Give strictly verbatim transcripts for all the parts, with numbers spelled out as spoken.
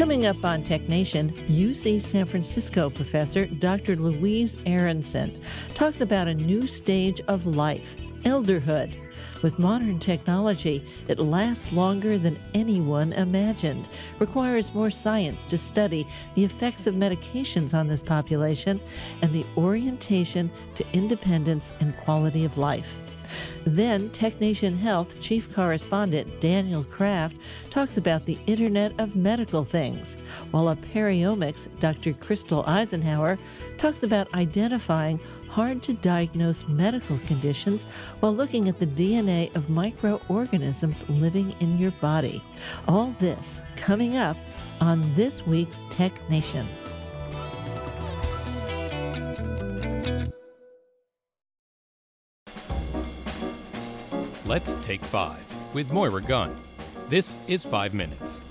Coming up on Tech Nation, U C San Francisco professor Doctor Louise Aronson talks about a new stage of life, elderhood. With modern technology, it lasts longer than anyone imagined, requires more science to study the effects of medications on this population, and the orientation to independence and quality of life. Then, TechNation Health chief correspondent Daniel Kraft talks about the Internet of Medical Things, while a periomics Doctor Crystal Eisenhower talks about identifying hard-to-diagnose medical conditions while looking at the D N A of microorganisms living in your body. All this coming up on this week's Tech Nation. Let's take five with Moira Gunn. This is Five Minutes.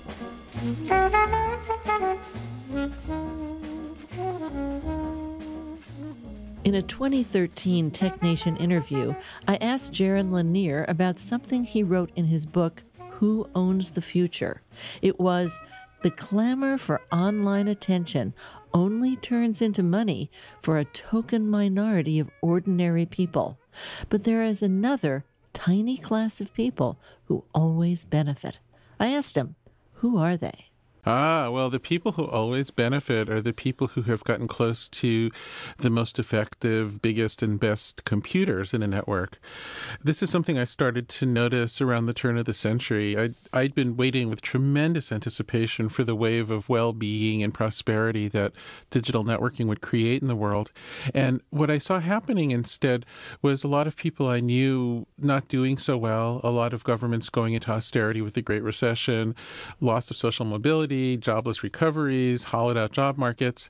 In a twenty thirteen TechNation interview, I asked Jaron Lanier about something he wrote in his book, Who Owns the Future? It was, the clamor for online attention only turns into money for a token minority of ordinary people. But there is another tiny class of people who always benefit. I asked him, who are they? Ah, well, the people who always benefit are the people who have gotten close to the most effective, biggest, and best computers in a network. This is something I started to notice around the turn of the century. I'd, I'd been waiting with tremendous anticipation for the wave of well-being and prosperity that digital networking would create in the world. And what I saw happening instead was a lot of people I knew not doing so well, a lot of governments going into austerity with the Great Recession, loss of social mobility, jobless recoveries, hollowed out job markets.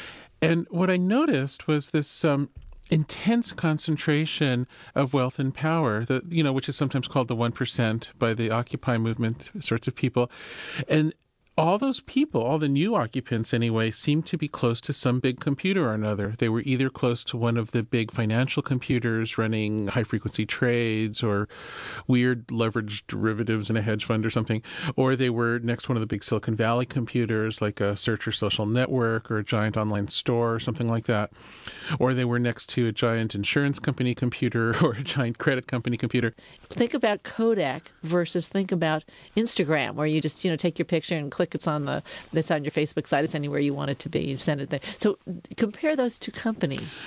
And what I noticed was this um, intense concentration of wealth and power, that, you know, which is sometimes called the one percent by the Occupy movement sorts of people. And all those people, all the new occupants anyway, seemed to be close to some big computer or another. They were either close to one of the big financial computers running high-frequency trades or weird leveraged derivatives in a hedge fund or something, or they were next to one of the big Silicon Valley computers like a search or social network or a giant online store or something like that, or they were next to a giant insurance company computer or a giant credit company computer. Think about Kodak versus think about Instagram, where you just, you know, take your picture and click it's on the it's on your Facebook site. It's anywhere you want it to be. You send it there. So compare those two companies.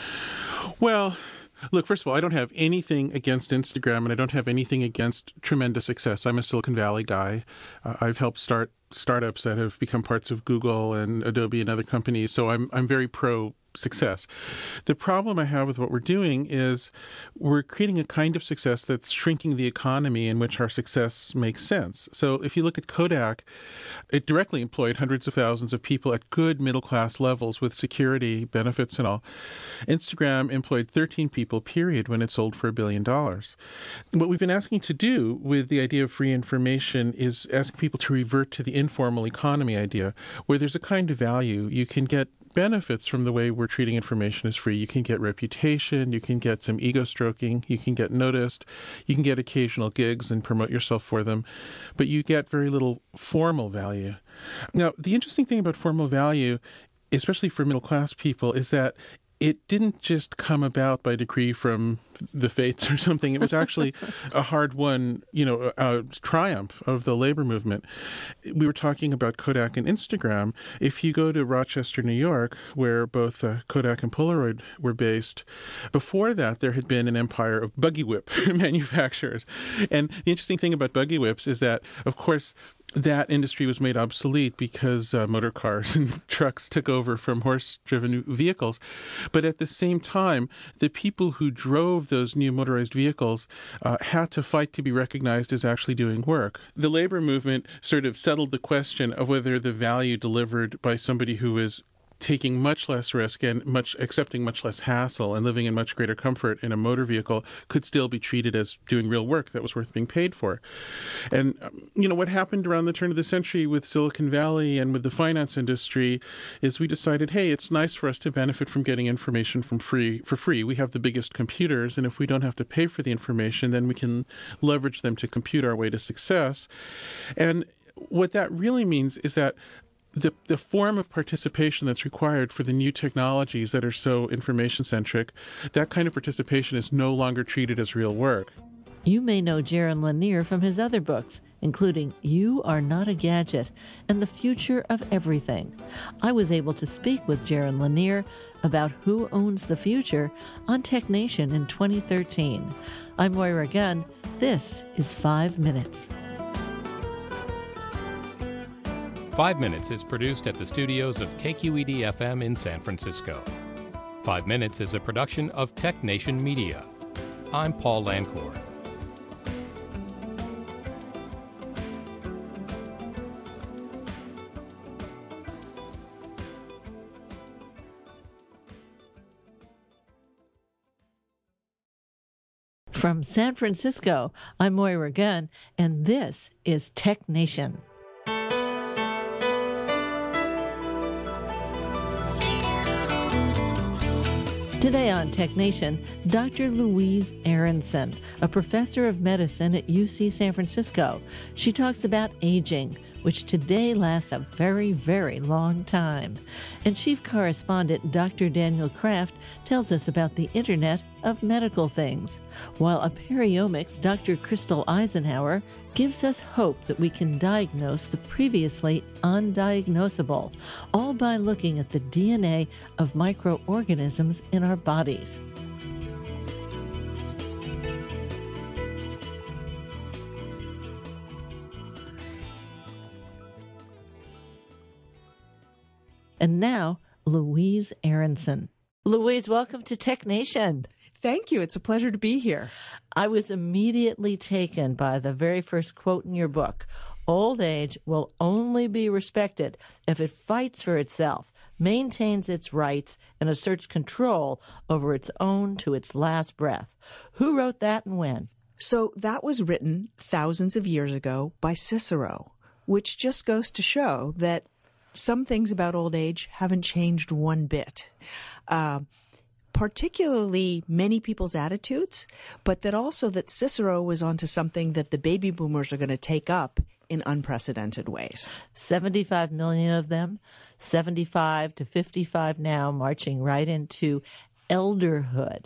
Well, look, first of all, I don't have anything against Instagram, and I don't have anything against tremendous success. I'm a Silicon Valley guy. Uh, I've helped start startups that have become parts of Google and Adobe and other companies. So I'm I'm very pro success. The problem I have with what we're doing is we're creating a kind of success that's shrinking the economy in which our success makes sense. So if you look at Kodak, it directly employed hundreds of thousands of people at good middle-class levels with security, benefits, and all. Instagram employed thirteen people, period, when it sold for a billion dollars. What we've been asking to do with the idea of free information is ask people to revert to the informal economy idea, where there's a kind of value. You can get benefits from the way we're treating information as free. You can get reputation, you can get some ego stroking, you can get noticed, you can get occasional gigs and promote yourself for them, but you get very little formal value. Now, the interesting thing about formal value, especially for middle class people, is that it didn't just come about by decree from the fates or something. It was actually a hard-won, you know, uh, triumph of the labor movement. We were talking about Kodak and Instagram. If you go to Rochester, New York, where both uh, Kodak and Polaroid were based, before that there had been an empire of buggy whip manufacturers. And the interesting thing about buggy whips is that, of course, that industry was made obsolete because uh, motor cars and trucks took over from horse-driven vehicles. But at the same time, the people who drove those new motorized vehicles uh, had to fight to be recognized as actually doing work. The labor movement sort of settled the question of whether the value delivered by somebody who is taking much less risk and much accepting much less hassle and living in much greater comfort in a motor vehicle could still be treated as doing real work that was worth being paid for. And, um, you know, what happened around the turn of the century with Silicon Valley and with the finance industry is we decided, hey, it's nice for us to benefit from getting information from free for free. We have the biggest computers, and if we don't have to pay for the information, then we can leverage them to compute our way to success. And what that really means is that the the form of participation that's required for the new technologies that are so information-centric, that kind of participation is no longer treated as real work. You may know Jaron Lanier from his other books, including You Are Not a Gadget and The Future of Everything. I was able to speak with Jaron Lanier about who owns the future on Tech Nation in twenty thirteen. I'm Moira Gunn. This is Five Minutes. Five Minutes is produced at the studios of K Q E D F M in San Francisco. Five Minutes is a production of Tech Nation Media. I'm Paul Lancourt. From San Francisco, I'm Moira Gunn, and this is Tech Nation. Today on Tech Nation, Doctor Louise Aronson, a professor of medicine at U C San Francisco. She talks about aging, which today lasts a very, very long time. And chief correspondent Doctor Daniel Kraft tells us about the Internet of Medical Things, while a periomics Doctor Crystal Eisenhower gives us hope that we can diagnose the previously undiagnosable, all by looking at the D N A of microorganisms in our bodies. And now, Louise Aronson. Louise, welcome to Tech Nation. Thank you. It's a pleasure to be here. I was immediately taken by the very first quote in your book. Old age will only be respected if it fights for itself, maintains its rights, and asserts control over its own to its last breath. Who wrote that and when? So that was written thousands of years ago by Cicero, which just goes to show that some things about old age haven't changed one bit. Uh, particularly many people's attitudes, but that also that Cicero was onto something that the baby boomers are going to take up in unprecedented ways. seventy-five million of them, seventy-five to fifty-five now, marching right into elderhood.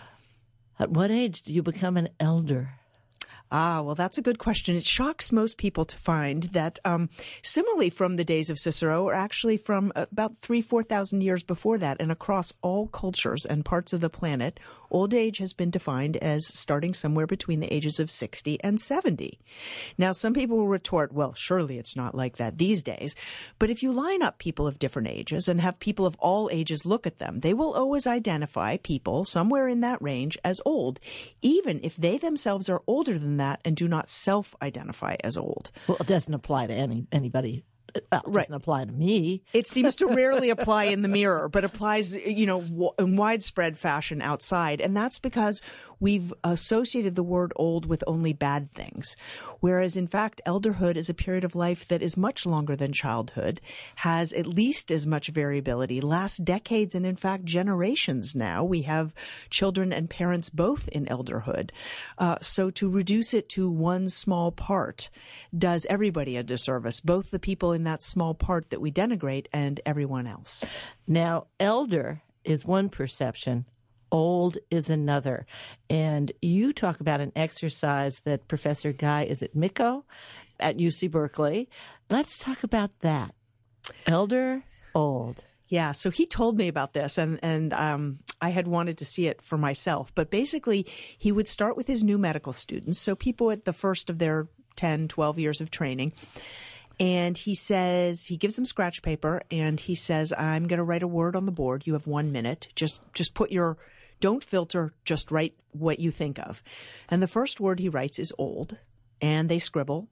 At what age do you become an elder? Ah, well, that's a good question. It shocks most people to find that, um, similarly from the days of Cicero, or actually from about three, four thousand years before that, and across all cultures and parts of the planet, old age has been defined as starting somewhere between the ages of sixty and seventy. Now, some people will retort, well, surely it's not like that these days. But if you line up people of different ages and have people of all ages look at them, they will always identify people somewhere in that range as old, even if they themselves are older than that and do not self-identify as old. Well, it doesn't apply to any anybody. Well, it Right. doesn't apply to me. It seems to rarely apply in the mirror, but applies, you know, w- in widespread fashion outside. And that's because we've associated the word old with only bad things. Whereas, in fact, elderhood is a period of life that is much longer than childhood, has at least as much variability, lasts decades and, in fact, generations now. We have children and parents both in elderhood. Uh, so to reduce it to one small part does everybody a disservice, both the people in that small part that we denigrate and everyone else. Now, elder is one perception. Old is another. And you talk about an exercise that Professor Guy is at Miko at U C Berkeley. Let's talk about that. Elder, old. Yeah, so he told me about this, and, and um, I had wanted to see it for myself. But basically, he would start with his new medical students, so people at the first of their ten, twelve years of training. And he says, he gives them scratch paper, and he says, I'm going to write a word on the board. You have one minute. Just just put your, don't filter, just write what you think of. And the first word he writes is old, and they scribble.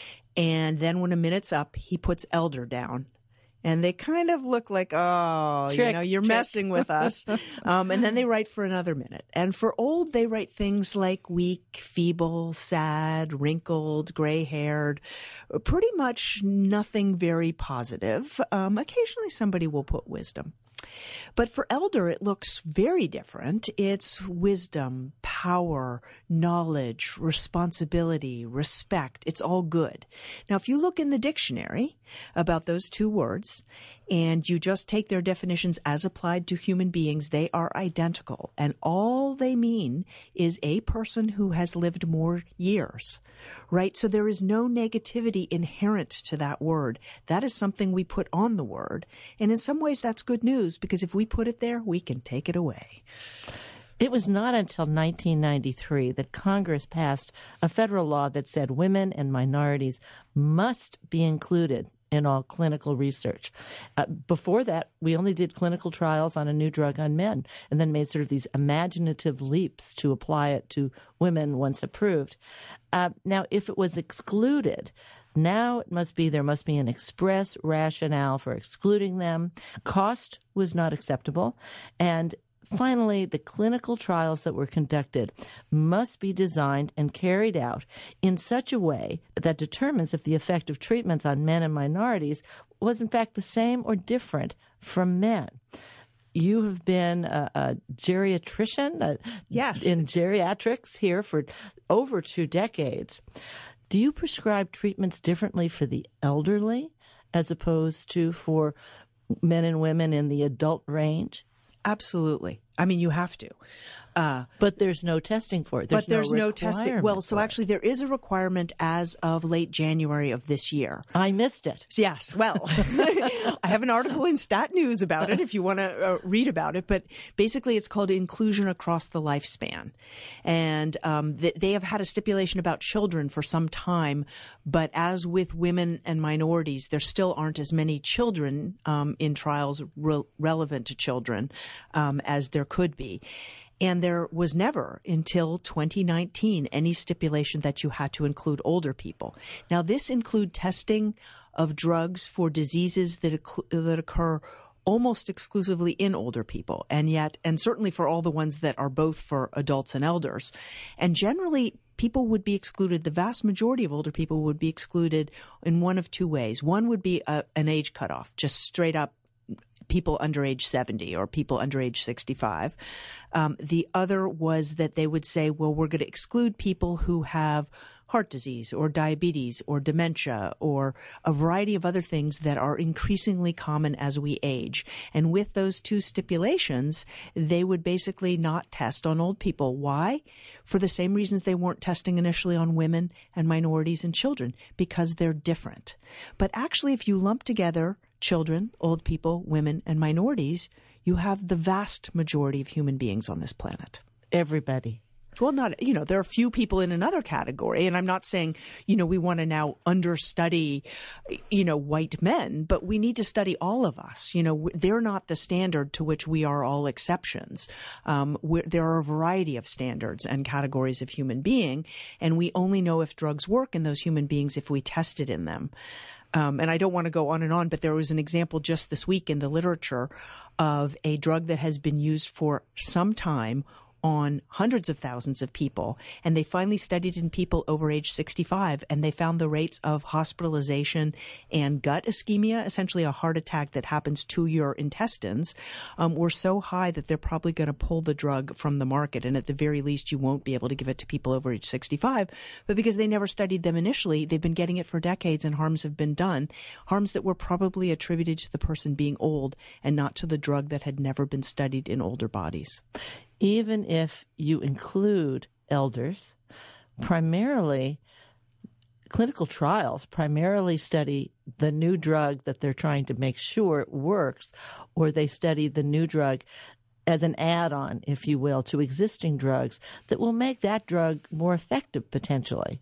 And then when a minute's up, he puts elder down. And they kind of look like, oh, Trick, you know, you're trick. messing with us. Um, and then they write for another minute. And for old, they write things like weak, feeble, sad, wrinkled, gray-haired, pretty much nothing very positive. Um, occasionally somebody will put wisdom. But for elder, it looks very different. It's wisdom, power, knowledge, responsibility, respect. It's all good. Now, if you look in the dictionary about those two words and you just take their definitions as applied to human beings, they are identical. And all they mean is a person who has lived more years, right? So there is no negativity inherent to that word. That is something we put on the word. And in some ways, that's good news, because if we put it there, we can take it away. It was not until nineteen ninety-three that Congress passed a federal law that said women and minorities must be included in all clinical research. Uh, before that, we only did clinical trials on a new drug on men, and then made sort of these imaginative leaps to apply it to women once approved. Uh, now, if it was excluded, now it must be, there must be an express rationale for excluding them. Cost was not acceptable. And finally, the clinical trials that were conducted must be designed and carried out in such a way that determines if the effect of treatments on men and minorities was in fact the same or different from men. You have been a, a geriatrician a, yes. in geriatrics here for over two decades. Do you prescribe treatments differently for the elderly as opposed to for men and women in the adult range? Absolutely. I mean, you have to. Uh, but there's no testing for it. There's but there's no, no testing. Well, so actually there is a requirement as of late January of this year. I missed it. Yes. Well, I have an article in Stat News about it if you want to uh, read about it. But basically it's called inclusion across the lifespan. And um, th- they have had a stipulation about children for some time. But as with women and minorities, there still aren't as many children um, in trials re- relevant to children um, as there could be. And there was never, until twenty nineteen, any stipulation that you had to include older people. Now, this include testing of drugs for diseases that that occur almost exclusively in older people, and yet, and certainly for all the ones that are both for adults and elders. And generally, people would be excluded. The vast majority of older people would be excluded in one of two ways. One would be a, an age cutoff, just straight up people under age seventy or people under age sixty-five. Um, the other was that they would say, well, we're going to exclude people who have heart disease or diabetes or dementia or a variety of other things that are increasingly common as we age. And with those two stipulations, they would basically not test on old people. Why? For the same reasons they weren't testing initially on women and minorities and children, because they're different. But actually, if you lump together children, old people, women, and minorities, you have the vast majority of human beings on this planet. Everybody. Well, not, you know, there are a few people in another category. And I'm not saying, you know, we want to now understudy, you know, white men, but we need to study all of us. You know, they're not the standard to which we are all exceptions. Um, there are a variety of standards and categories of human being, and we only know if drugs work in those human beings if we tested in them. Um, and I don't want to go on and on, but there was an example just this week in the literature of a drug that has been used for some time on hundreds of thousands of people, and they finally studied in people over age sixty-five, and they found the rates of hospitalization and gut ischemia, essentially a heart attack that happens to your intestines, um, were so high that they're probably going to pull the drug from the market, and at the very least you won't be able to give it to people over age sixty-five. But because they never studied them initially, they've been getting it for decades, and harms have been done, harms that were probably attributed to the person being old and not to the drug that had never been studied in older bodies. Even if you include elders, primarily clinical trials primarily study the new drug that they're trying to make sure it works, or they study the new drug as an add-on, if you will, to existing drugs that will make that drug more effective potentially.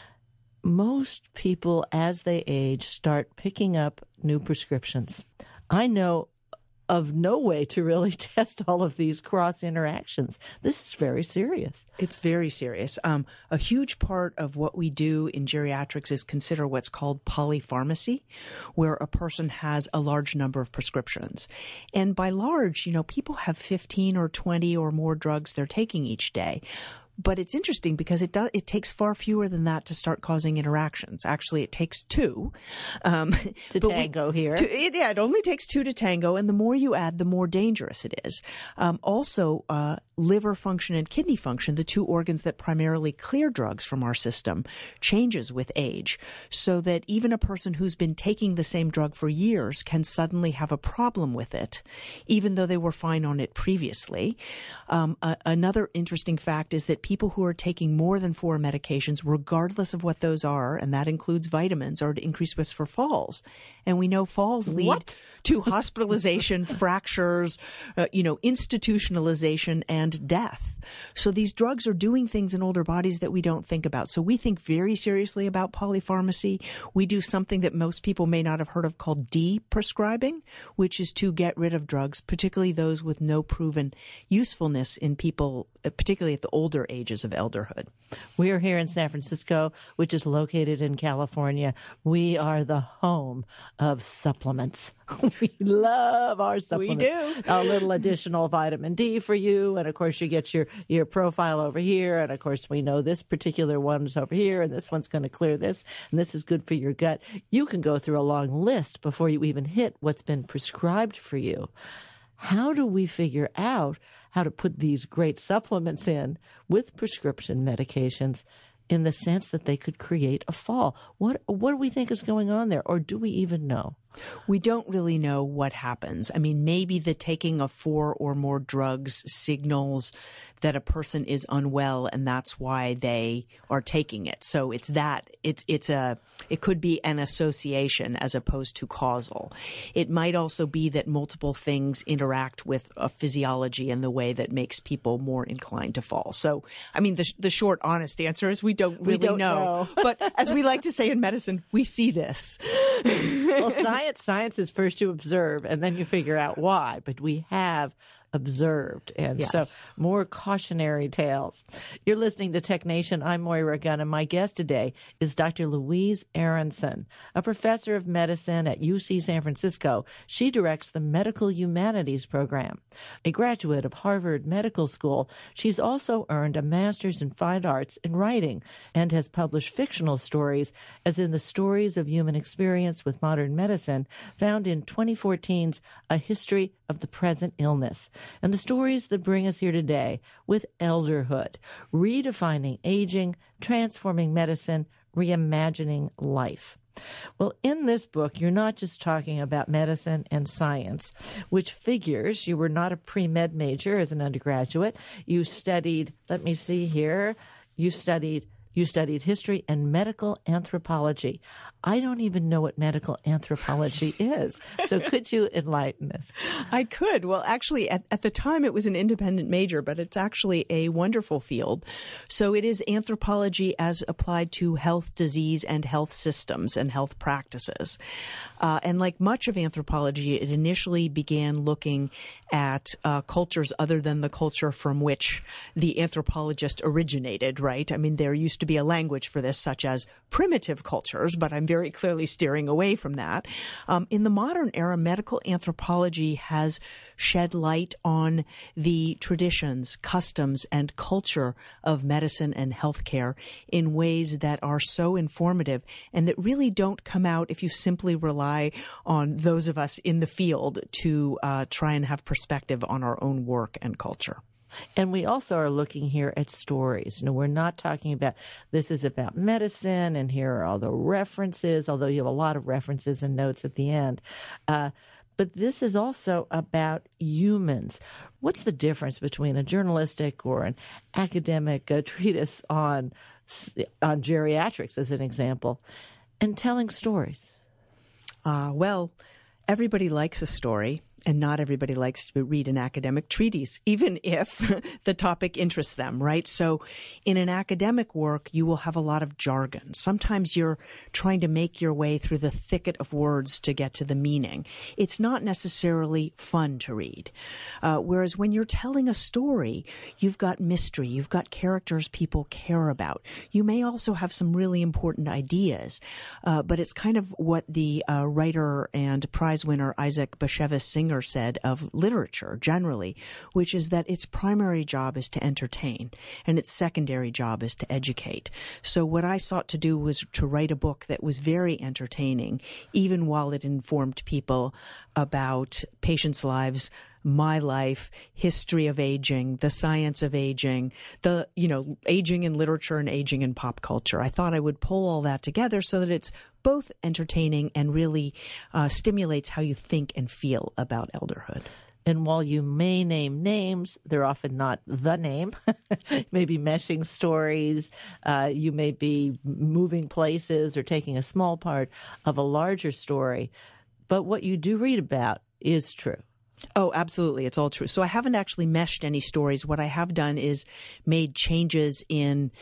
Most people, as they age, start picking up new prescriptions. I know of no way to really test all of these cross interactions. This is very serious. It's very serious. Um, a huge part of what we do in geriatrics is consider what's called polypharmacy, where a person has a large number of prescriptions. And by large, you know, people have fifteen or twenty or more drugs they're taking each day. But it's interesting because it does, it takes far fewer than that to start causing interactions. Actually, it takes two. Um, to tango we, here. To, it, yeah, it only takes two to tango, and the more you add, the more dangerous it is. Um, also, uh, liver function and kidney function, the two organs that primarily clear drugs from our system, changes with age, so that even a person who's been taking the same drug for years can suddenly have a problem with it, even though they were fine on it previously. Um, a, another interesting fact is that people who are taking more than four medications, regardless of what those are, and that includes vitamins, are at increased risk for falls. And we know falls lead what? to hospitalization, fractures, uh, you know, institutionalization, and death. So these drugs are doing things in older bodies that we don't think about. So we think very seriously about polypharmacy. We do something that most people may not have heard of called de-prescribing, which is to get rid of drugs, particularly those with no proven usefulness in people, particularly at the older ages of elderhood. We are here in San Francisco, which is located in California. We are the home of supplements. We love our supplements. We do. A little additional vitamin D for you. And of course, you get your, your profile over here. And of course, we know this particular one is over here, and this one's going to clear this, and this is good for your gut. You can go through a long list before you even hit what's been prescribed for you. How do we figure out how to put these great supplements in with prescription medications in the sense that they could create a fall? What what do we think is going on there, or do we even know? We don't really know what happens. I mean, maybe the taking of four or more drugs signals that a person is unwell, and that's why they are taking it. So it's that it's it's a it could be an association as opposed to causal. It might also be that multiple things interact with a physiology in the way that makes people more inclined to fall. So, I mean, the the short, honest answer is we don't really we don't know. know. But as we like to say in medicine, we see this. Well, science science is first to observe, and then you figure out why. But we have observed. And yes. so more cautionary tales. You're listening to Tech Nation. I'm Moira Gunn, and my guest today is Doctor Louise Aronson, a professor of medicine at U C San Francisco. She directs the Medical Humanities program. A graduate of Harvard Medical School, she's also earned a master's in fine arts in writing and has published fictional stories, as in the Stories of Human Experience with Modern Medicine, found in twenty fourteen's A History of the Present Illness, and the stories that bring us here today with elderhood, redefining aging, transforming medicine, reimagining life. Well, in this book, you're not just talking about medicine and science, which figures you were not a pre-med major as an undergraduate. You studied, let me see here, you studied You studied history and medical anthropology. I don't even know what medical anthropology is. So could you enlighten us? I could. Well, actually, at, at the time, it was an independent major, but it's actually a wonderful field. So it is anthropology as applied to health, disease, and health systems and health practices. Uh, and like much of anthropology, it initially began looking at uh, cultures other than the culture from which the anthropologist originated, right? I mean, there used to be a language for this, such as primitive cultures, but I'm very clearly steering away from that. Um, in the modern era, medical anthropology has shed light on the traditions, customs, and culture of medicine and healthcare in ways that are so informative and that really don't come out if you simply rely on those of us in the field to uh, try and have perspective on our own work and culture. And we also are looking here at stories. You know, we're not talking about this is about medicine and here are all the references, although you have a lot of references and notes at the end. Uh, but this is also about humans. What's the difference between a journalistic or an academic uh, treatise on on geriatrics, as an example, and telling stories? Uh, well, everybody likes a story. And not everybody likes to read an academic treatise, even if the topic interests them, right? So in an academic work, you will have a lot of jargon. Sometimes you're trying to make your way through the thicket of words to get to the meaning. It's not necessarily fun to read. Uh, whereas when you're telling a story, you've got mystery, you've got characters people care about. You may also have some really important ideas, uh, but it's kind of what the uh, writer and prize winner Isaac Bashevis Singer Singer said of literature generally, which is that its primary job is to entertain and its secondary job is to educate. So what I sought to do was to write a book that was very entertaining, even while it informed people about patients' lives, my life, history of aging, the science of aging, the, you know, aging in literature and aging in pop culture. I thought I would pull all that together so that it's both entertaining and really uh, stimulates how you think and feel about elderhood. And while you may name names, they're often not the name. Maybe meshing stories. Uh, you may be moving places or taking a small part of a larger story. But what you do read about is true. Oh, absolutely. It's all true. So I haven't actually meshed any stories. What I have done is made changes in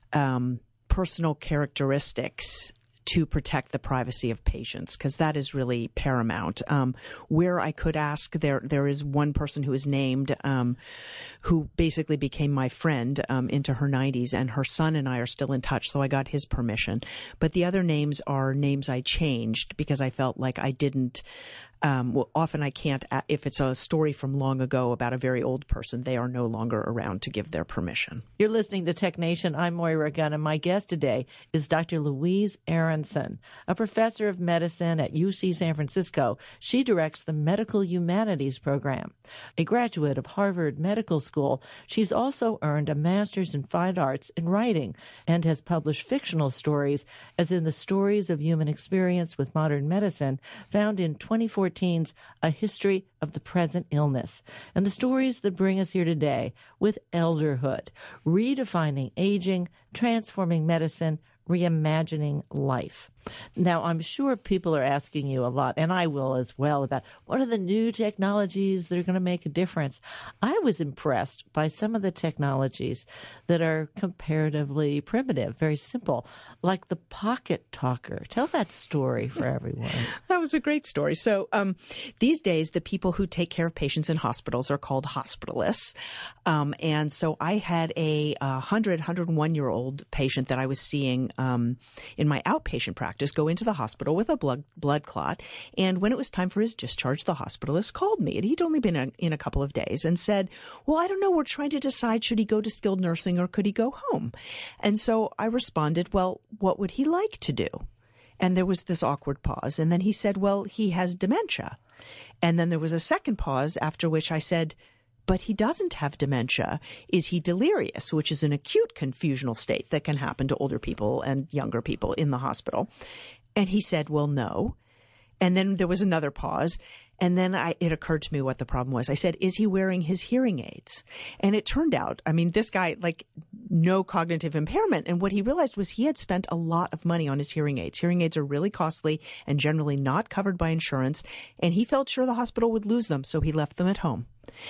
um, personal characteristics to protect the privacy of patients, because that is really paramount. Um, where I could ask, there there is one person who is named um, who basically became my friend um, into her nineties, and her son and I are still in touch, so I got his permission. But the other names are names I changed because I felt like I didn't Um, well, often I can't, if it's a story from long ago about a very old person, they are no longer around to give their permission. You're listening to Tech Nation. I'm Moira Gunn, and my guest today is Doctor Louise Aronson, a professor of medicine at U C San Francisco. She directs the Medical Humanities program. A graduate of Harvard Medical School, she's also earned a master's in fine arts in writing and has published fictional stories, as in the Stories of Human Experience with Modern Medicine, found in twenty fourteen's A History of the Present Illness, and the stories that bring us here today with Elderhood, redefining aging, transforming medicine, reimagining life. Now, I'm sure people are asking you a lot, and I will as well, about what are the new technologies that are going to make a difference. I was impressed by some of the technologies that are comparatively primitive, very simple, like the pocket talker. Tell that story for everyone. That was a great story. So um, these days, the people who take care of patients in hospitals are called hospitalists. Um, and so I had a one hundred, one hundred one-year-old patient that I was seeing um, in my outpatient practice go into the hospital with a blood blood clot. And when it was time for his discharge, the hospitalist called me, and he'd only been in, in a couple of days, and said, well, I don't know, we're trying to decide, should he go to skilled nursing or could he go home? And so I responded, well, what would he like to do? And there was this awkward pause. And then he said, well, he has dementia. And then there was a second pause, after which I said, but he doesn't have dementia. Is he delirious, which is an acute confusional state that can happen to older people and younger people in the hospital? And he said, well, no. And then there was another pause. And then I, it occurred to me what the problem was. I said, is he wearing his hearing aids? And it turned out, I mean, this guy, like, no cognitive impairment. And what he realized was he had spent a lot of money on his hearing aids. Hearing aids are really costly and generally not covered by insurance. And he felt sure the hospital would lose them, so he left them at home.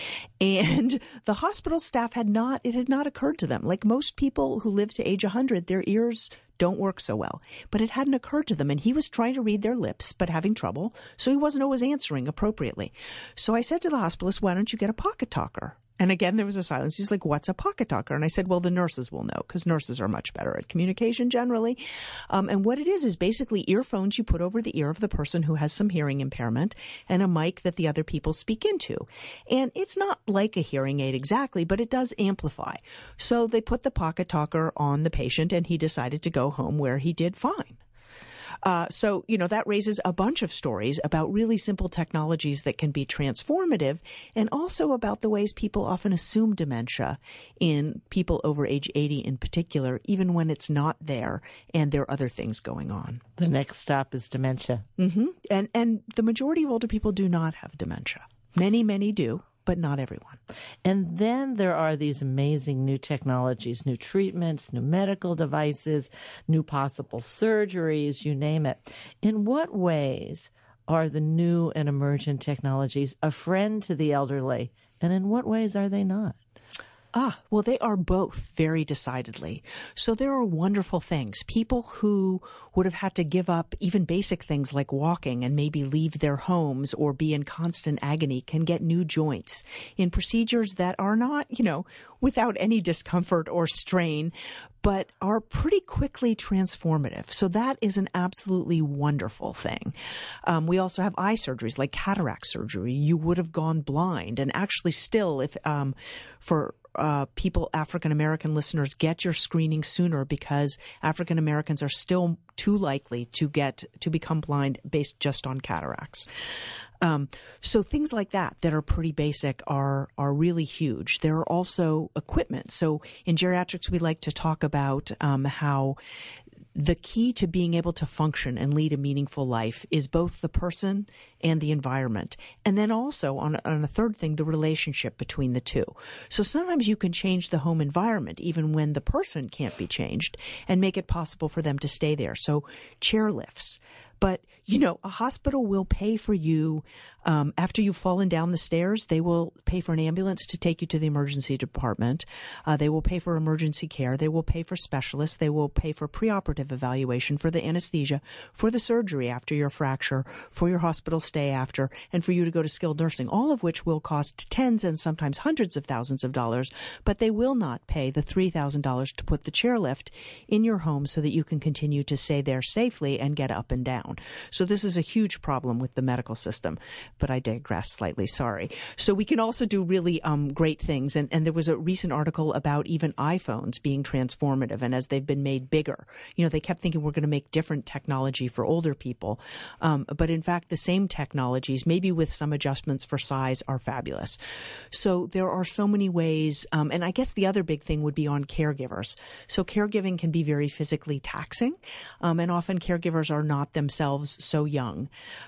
And the hospital staff had not, it had not occurred to them. Like most people who live to age one hundred, their ears don't work so well. But it hadn't occurred to them. And he was trying to read their lips, but having trouble. So he wasn't always answering appropriately. So I said to the hospitalist, why don't you get a pocket talker? And again, there was a silence. He's like, what's a pocket talker? And I said, well, the nurses will know, because nurses are much better at communication generally. Um, and what it is is basically earphones you put over the ear of the person who has some hearing impairment and a mic that the other people speak into. And it's not like a hearing aid exactly, but it does amplify. So they put the pocket talker on the patient, and he decided to go home, where he did fine. Uh, so, you know, that raises a bunch of stories about really simple technologies that can be transformative, and also about the ways people often assume dementia in people over age eighty in particular, even when it's not there and there are other things going on. The next stop is dementia. Mm-hmm. And, and the majority of older people do not have dementia. Many, many do, but not everyone. And then there are these amazing new technologies, new treatments, new medical devices, new possible surgeries, you name it. In what ways are the new and emergent technologies a friend to the elderly, and in what ways are they not? Ah, well, they are both very decidedly. So there are wonderful things. People who would have had to give up even basic things like walking and maybe leave their homes or be in constant agony can get new joints in procedures that are not, you know, without any discomfort or strain, but are pretty quickly transformative. So that is an absolutely wonderful thing. Um, we also have eye surgeries like cataract surgery. You would have gone blind, and actually still, if um, for Uh, people, African American listeners, get your screening sooner because African Americans are still too likely to get to become blind based just on cataracts. Um, so things like that that are pretty basic are are really huge. There are also equipment. So in geriatrics, we like to talk about um, how the key to being able to function and lead a meaningful life is both the person and the environment. And then also, on, on a third thing, the relationship between the two. So sometimes you can change the home environment even when the person can't be changed and make it possible for them to stay there. So chair lifts. But, you know, a hospital will pay for you um, after you've fallen down the stairs. They will pay for an ambulance to take you to the emergency department. Uh, they will pay for emergency care. They will pay for specialists. They will pay for preoperative evaluation, for the anesthesia, for the surgery after your fracture, for your hospital stay after, and for you to go to skilled nursing, all of which will cost tens and sometimes hundreds of thousands of dollars. But they will not pay the three thousand dollars to put the chairlift in your home so that you can continue to stay there safely and get up and down. So this is a huge problem with the medical system, but I digress slightly, sorry. So we can also do really um, great things. And, and there was a recent article about even iPhones being transformative. And as they've been made bigger, you know, they kept thinking we're going to make different technology for older people. Um, but in fact, the same technologies, maybe with some adjustments for size, are fabulous. So there are so many ways. Um, and I guess the other big thing would be on caregivers. So caregiving can be very physically taxing. Um, and often caregivers are not themselves so young.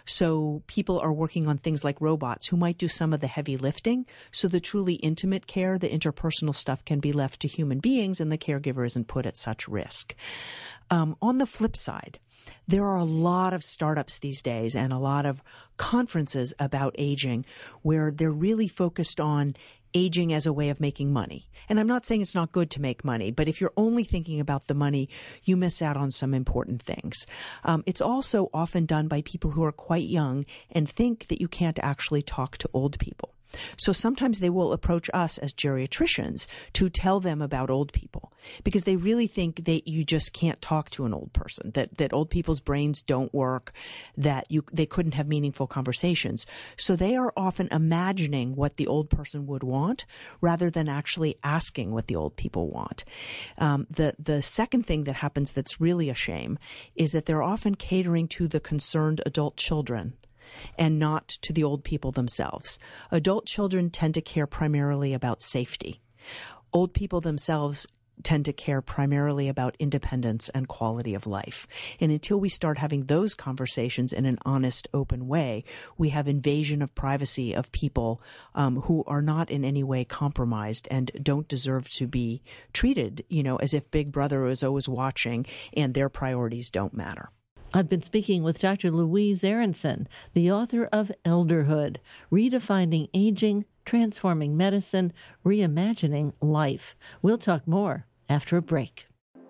So people are working on things like robots who might do some of the heavy lifting. So the truly intimate care, the interpersonal stuff, can be left to human beings, and the caregiver isn't put at such risk. Um, on the flip side, there are a lot of startups these days and a lot of conferences about aging where they're really focused on aging as a way of making money. And I'm not saying it's not good to make money, but if you're only thinking about the money, you miss out on some important things. Um, it's also often done by people who are quite young and think that you can't actually talk to old people. So sometimes they will approach us as geriatricians to tell them about old people because they really think that you just can't talk to an old person, that, that old people's brains don't work, that you, they couldn't have meaningful conversations. So they are often imagining what the old person would want rather than actually asking what the old people want. Um, the, the second thing that happens that's really a shame is that they're often catering to the concerned adult children and not to the old people themselves. Adult children tend to care primarily about safety. Old people themselves tend to care primarily about independence and quality of life. And until we start having those conversations in an honest, open way, we have invasion of privacy of people um, who are not in any way compromised and don't deserve to be treated, you know, as if Big Brother is always watching and their priorities don't matter. I've been speaking with Doctor Louise Aronson, the author of Elderhood, Redefining Aging, Transforming Medicine, Reimagining Life. We'll talk more after a break.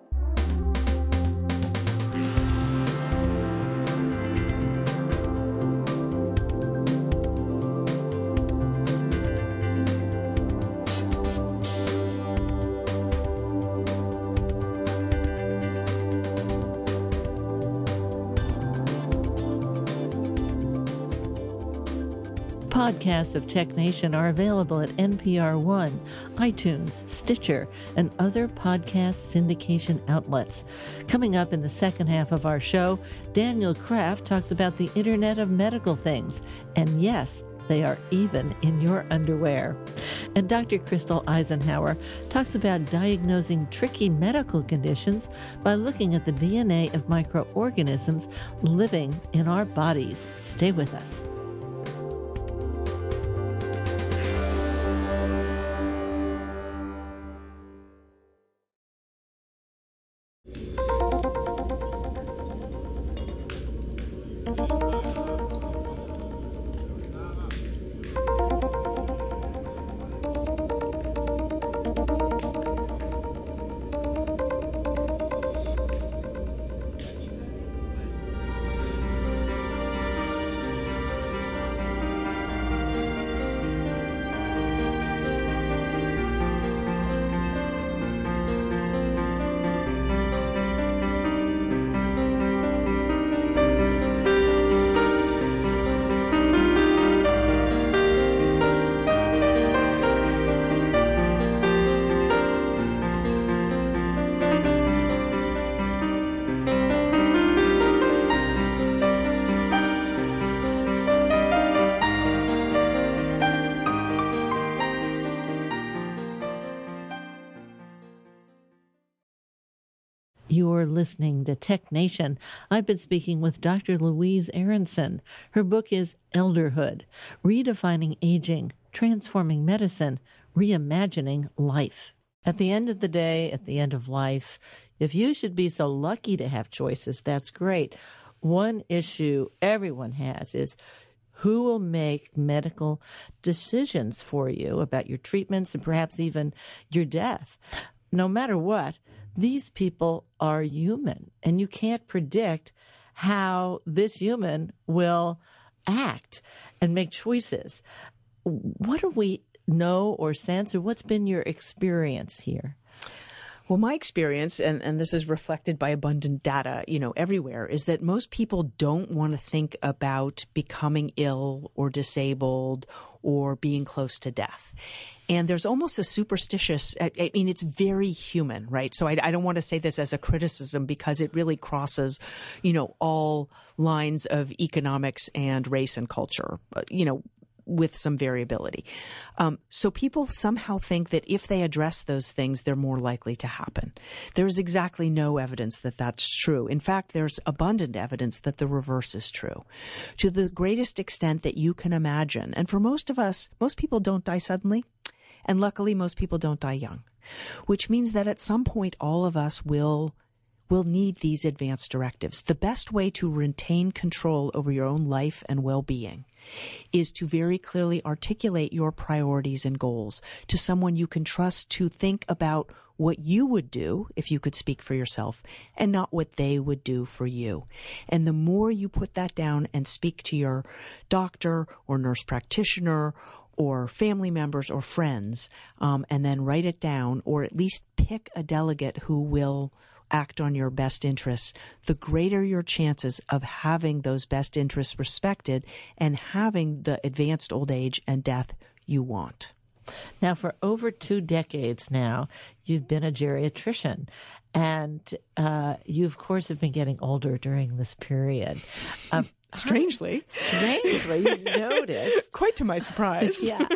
Podcasts of Tech Nation are available at N P R One, iTunes, Stitcher, and other podcast syndication outlets. Coming up in the second half of our show, Daniel Kraft talks about the Internet of Medical Things. And yes, they are even in your underwear. And Doctor Crystal Eisenhower talks about diagnosing tricky medical conditions by looking at the D N A of microorganisms living in our bodies. Stay with us. You're listening to Tech Nation. I've been speaking with Doctor Louise Aronson. Her book is Elderhood, Redefining Aging, Transforming Medicine, Reimagining Life. At the end of the day, at the end of life, if you should be so lucky to have choices, that's great. One issue everyone has is who will make medical decisions for you about your treatments and perhaps even your death. No matter what, these people are human, and you can't predict how this human will act and make choices. What do we know or sense, or what's been your experience here? Well, my experience, and, and this is reflected by abundant data, you know, everywhere, is that most people don't want to think about becoming ill or disabled or being close to death. And there's almost a superstitious, I, I mean, it's very human, right? So I, I don't want to say this as a criticism because it really crosses, you know, all lines of economics and race and culture, you know, with some variability. Um, so people somehow think that if they address those things, they're more likely to happen. There's exactly no evidence that that's true. In fact, there's abundant evidence that the reverse is true to the greatest extent that you can imagine. And for most of us, most people don't die suddenly. And luckily, most people don't die young, which means that at some point, all of us will will need these advanced directives. The best way to retain control over your own life and well-being is to very clearly articulate your priorities and goals to someone you can trust to think about what you would do if you could speak for yourself and not what they would do for you. And the more you put that down and speak to your doctor or nurse practitioner or family members or friends, um, and then write it down, or at least pick a delegate who will act on your best interests, the greater your chances of having those best interests respected and having the advanced old age and death you want. Now, for over two decades now, you've been a geriatrician, and uh, you, of course, have been getting older during this period. Um, Strangely. Strangely, you noticed. Quite to my surprise. Yeah.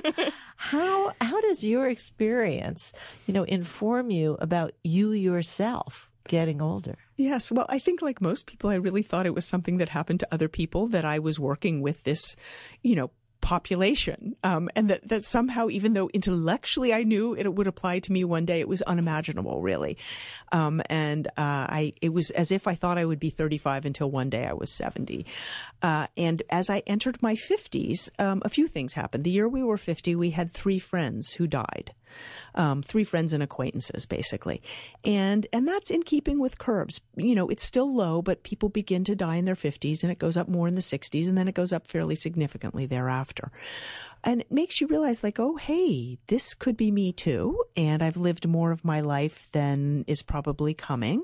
How how does your experience, you know, inform you about you yourself getting older? Yes. Well, I think like most people, I really thought it was something that happened to other people, that I was working with this, you know, population. Um, and that, that somehow, even though intellectually I knew it would apply to me one day, it was unimaginable, really. Um, and uh, I, it was as if I thought I would be thirty-five until one day I was seventy. Uh, and as I entered my fifties, um, a few things happened. The year we were fifty, we had three friends who died. Um, three friends and acquaintances, basically. And and that's in keeping with curves. You know, it's still low, but people begin to die in their fifties, and it goes up more in the sixties, and then it goes up fairly significantly thereafter. And it makes you realize, like, oh, hey, this could be me too, and I've lived more of my life than is probably coming.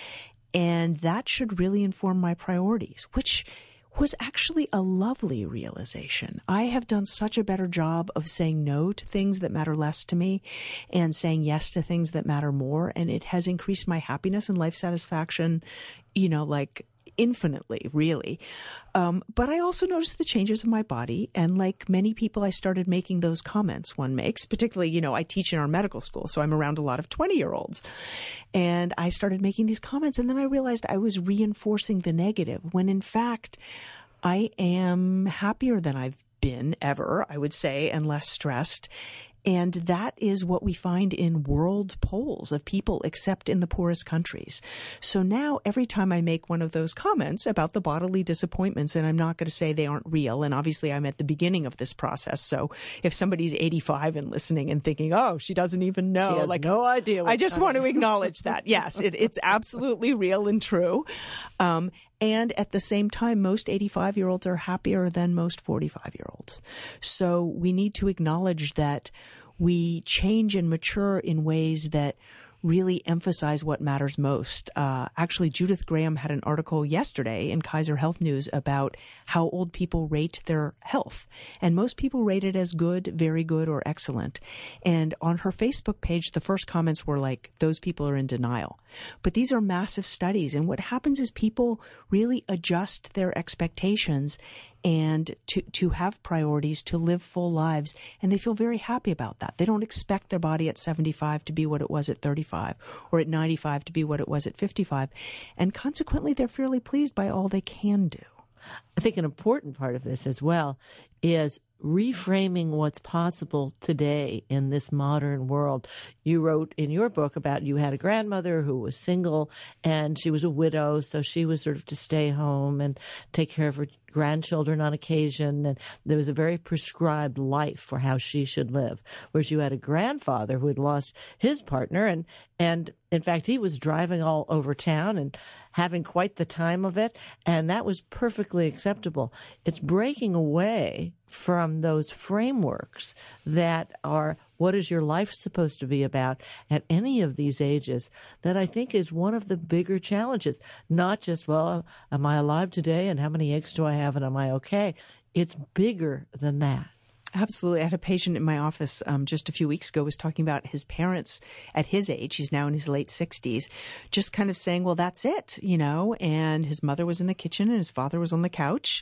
And that should really inform my priorities, which was actually a lovely realization. I have done such a better job of saying no to things that matter less to me and saying yes to things that matter more. And it has increased my happiness and life satisfaction, you know, like infinitely, really. Um, but I also noticed the changes in my body. And like many people, I started making those comments one makes, particularly, you know, I teach in our medical school, so I'm around a lot of twenty-year-olds. And I started making these comments, and then I realized I was reinforcing the negative, when in fact, I am happier than I've been ever, I would say, and less stressed. And that is what we find in world polls of people, except in the poorest countries. So now every time I make one of those comments about the bodily disappointments, and I'm not going to say they aren't real, and obviously I'm at the beginning of this process. So if somebody's eighty-five and listening and thinking, oh, she doesn't even know. She has like, no idea what's I just coming. want to acknowledge that. Yes, it, it's absolutely real and true. Um, And at the same time, most eighty-five-year-olds are happier than most forty-five-year-olds. So we need to acknowledge that we change and mature in ways that really emphasize what matters most. Uh, actually, Judith Graham had an article yesterday in Kaiser Health News about how old people rate their health. And most people rate it as good, very good, or excellent. And on her Facebook page, the first comments were like, those people are in denial. But these are massive studies. And what happens is people really adjust their expectations. and to, to have priorities, to live full lives. And they feel very happy about that. They don't expect their body at seventy-five to be what it was at thirty-five or at ninety-five to be what it was at fifty-five. And consequently, they're fairly pleased by all they can do. I think an important part of this as well is reframing what's possible today in this modern world. You wrote in your book about you had a grandmother who was single and she was a widow, so she was sort of to stay home and take care of her grandchildren on occasion, and there was a very prescribed life for how she should live. Whereas you had a grandfather who had lost his partner, and and in fact he was driving all over town and having quite the time of it, and that was perfectly acceptable. It's breaking away from those frameworks that are what is your life supposed to be about at any of these ages that I think is one of the bigger challenges. Not just, well, am I alive today and how many eggs do I have and am I okay? It's bigger than that. Absolutely. I had a patient in my office um, just a few weeks ago was talking about his parents at his age. He's now in his late sixties, just kind of saying, well, that's it, you know, and his mother was in the kitchen and his father was on the couch.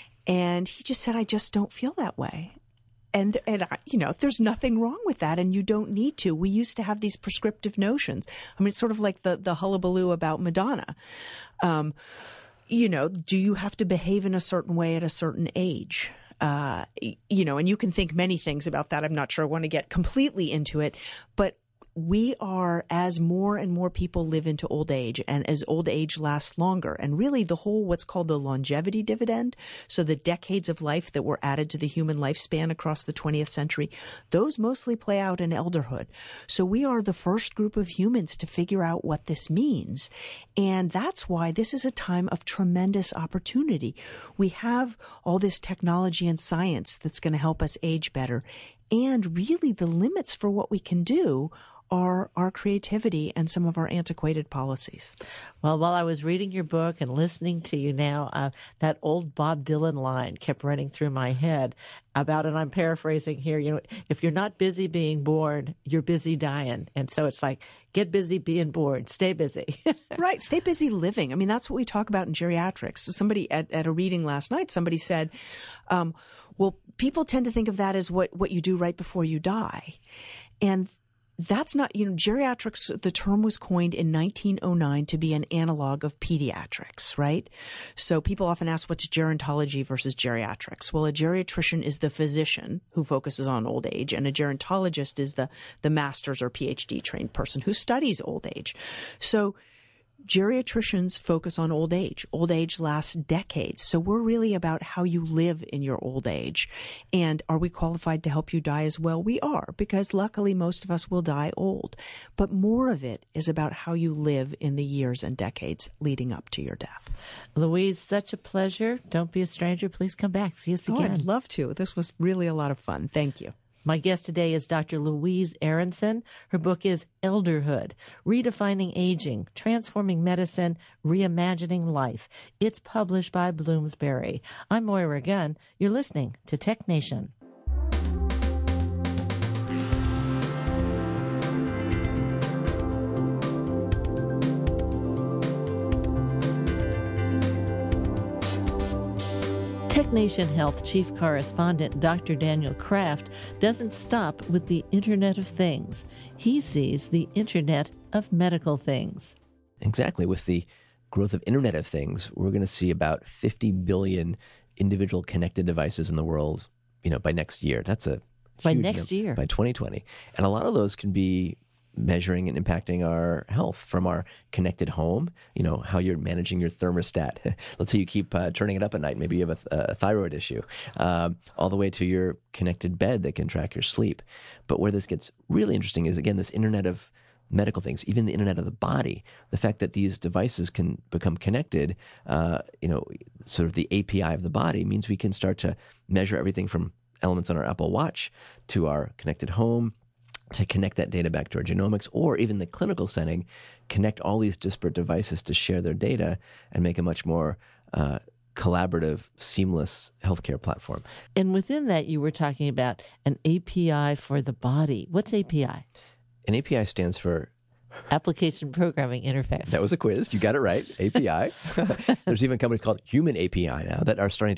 And he just said, I just don't feel that way. And, and I, you know, there's nothing wrong with that, and you don't need to. We used to have these prescriptive notions. I mean, it's sort of like the, the hullabaloo about Madonna. Um, you know, do you have to behave in a certain way at a certain age? Uh, you know, and you can think many things about that. I'm not sure I want to get completely into it, but we are, as more and more people live into old age and as old age lasts longer, and really the whole what's called the longevity dividend, so the decades of life that were added to the human lifespan across the twentieth century, those mostly play out in elderhood. So we are the first group of humans to figure out what this means. And that's why this is a time of tremendous opportunity. We have all this technology and science that's going to help us age better. And really the limits for what we can do are our creativity and some of our antiquated policies. Well, while I was reading your book and listening to you now, uh, that old Bob Dylan line kept running through my head about, and I'm paraphrasing here, you know, if you're not busy being born, you're busy dying. And so it's like, get busy being born, stay busy. Right, stay busy living. I mean, that's what we talk about in geriatrics. Somebody at, at a reading last night, somebody said, um, well, people tend to think of that as what, what you do right before you die. And that's not, you know, geriatrics, the term was coined in nineteen oh nine to be an analog of pediatrics, right? So people often ask, what's gerontology versus geriatrics? Well, a geriatrician is the physician who focuses on old age, and a gerontologist is the, the master's or P H D trained person who studies old age. So geriatricians focus on old age. Old age lasts decades. So we're really about how you live in your old age. And are we qualified to help you die as well? We are, because luckily most of us will die old. But more of it is about how you live in the years and decades leading up to your death. Louise, such a pleasure. Don't be a stranger. Please come back. See us again. Oh, I'd love to. This was really a lot of fun. Thank you. My guest today is Doctor Louise Aronson. Her book is Elderhood, Redefining Aging, Transforming Medicine, Reimagining Life. It's published by Bloomsbury. I'm Moira Gunn. You're listening to Tech Nation. Tech Nation Health Chief Correspondent Doctor Daniel Kraft doesn't stop with the Internet of Things. He sees the Internet of Medical Things. Exactly. With the growth of Internet of Things, we're going to see about fifty billion individual connected devices in the world, you know, by next year. That's a by huge next number, year. By twenty twenty. And a lot of those can be measuring and impacting our health, from our connected home, you know, how you're managing your thermostat. Let's say you keep uh, turning it up at night. Maybe you have a, a thyroid issue, um, all the way to your connected bed that can track your sleep. But where this gets really interesting is, again, this Internet of medical things, even the Internet of the body, the fact that these devices can become connected, uh, you know, sort of the A P I of the body means we can start to measure everything from elements on our Apple Watch to our connected home, to connect that data back to our genomics, or even the clinical setting, connect all these disparate devices to share their data and make a much more uh, collaborative, seamless healthcare platform. And within that, you were talking about an A P I for the body. What's A P I? An A P I stands for Application Programming Interface. That was a quiz. You got it right. A P I. There's even companies called Human A P I now that are starting to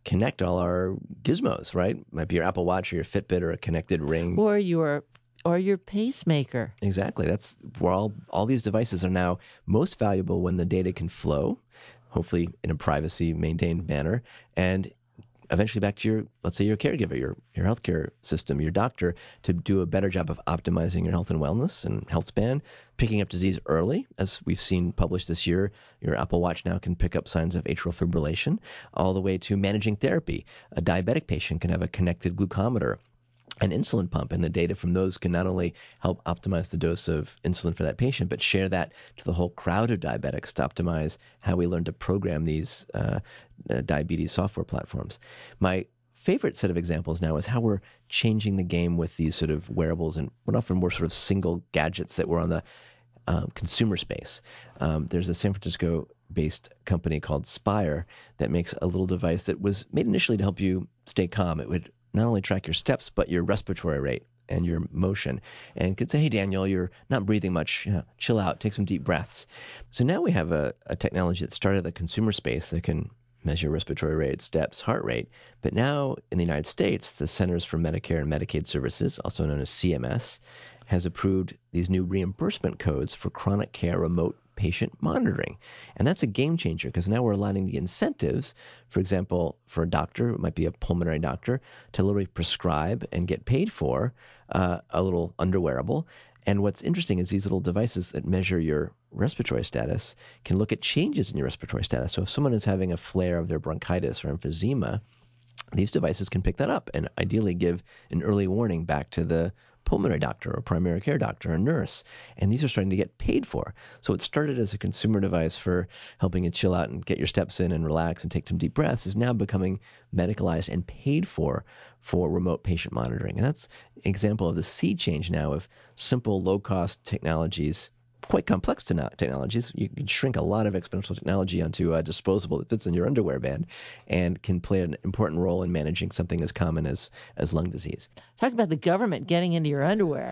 connect all our gizmos, right? Might be your Apple Watch or your Fitbit or a connected ring. Or your or your pacemaker. Exactly. That's where all, all these devices are now most valuable when the data can flow, hopefully in a privacy maintained manner, and eventually back to your, let's say your caregiver, your, your healthcare system, your doctor, to do a better job of optimizing your health and wellness and health span, picking up disease early. As we've seen published this year, your Apple Watch now can pick up signs of atrial fibrillation, all the way to managing therapy. A diabetic patient can have a connected glucometer, an insulin pump, and the data from those can not only help optimize the dose of insulin for that patient, but share that to the whole crowd of diabetics to optimize how we learn to program these uh, uh, diabetes software platforms. My favorite set of examples now is how we're changing the game with these sort of wearables and what often were sort of single gadgets that were on the um, consumer space. Um, there's a San Francisco-based company called Spire that makes a little device that was made initially to help you stay calm. It would not only track your steps, but your respiratory rate and your motion, and could say, hey, Daniel, you're not breathing much. You know, chill out, take some deep breaths. So now we have a, a technology that started in the consumer space that can measure respiratory rate, steps, heart rate. But now in the United States, the Centers for Medicare and Medicaid Services, also known as C M S, has approved these new reimbursement codes for chronic care remote patient monitoring. And that's a game changer because now we're aligning the incentives, for example, for a doctor, it might be a pulmonary doctor, to literally prescribe and get paid for uh, a little underwearable. And what's interesting is these little devices that measure your respiratory status can look at changes in your respiratory status. So if someone is having a flare of their bronchitis or emphysema, these devices can pick that up and ideally give an early warning back to the pulmonary doctor or primary care doctor or nurse. And these are starting to get paid for. So it started as a consumer device for helping you chill out and get your steps in and relax and take some deep breaths, is now becoming medicalized and paid for for remote patient monitoring. And that's an example of the sea change now of simple, low-cost technologies, quite complex technologies. You can shrink a lot of exponential technology onto a disposable that fits in your underwear band and can play an important role in managing something as common as, as lung disease. Talk about the government getting into your underwear.